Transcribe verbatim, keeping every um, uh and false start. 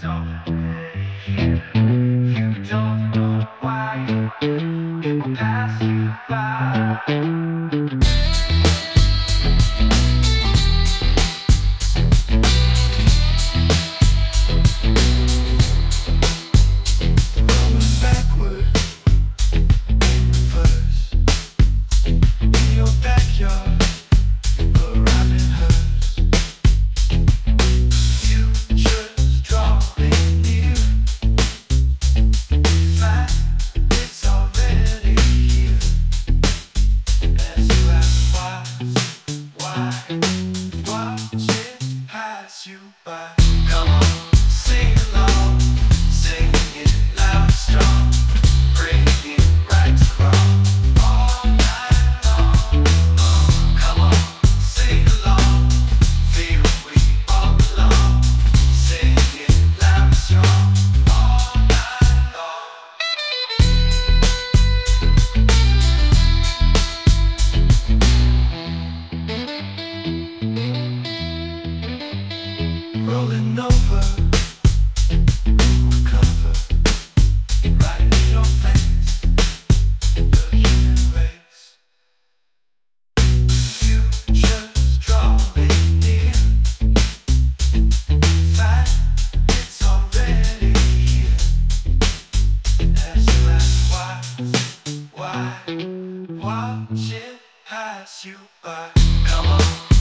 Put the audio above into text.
already here. You don't know why it will pass you by. You by. Come on, sing along, sing it loud and strong, bring it right to wrong, all night long. Oh, come on, sing along, feel we all belong, sing it loud and strong, all night long. Rolling over, cover, right in your face, the human race. You just draw it near. In fact, it's already here. As you ask why, why, watch it pass you by. Come on.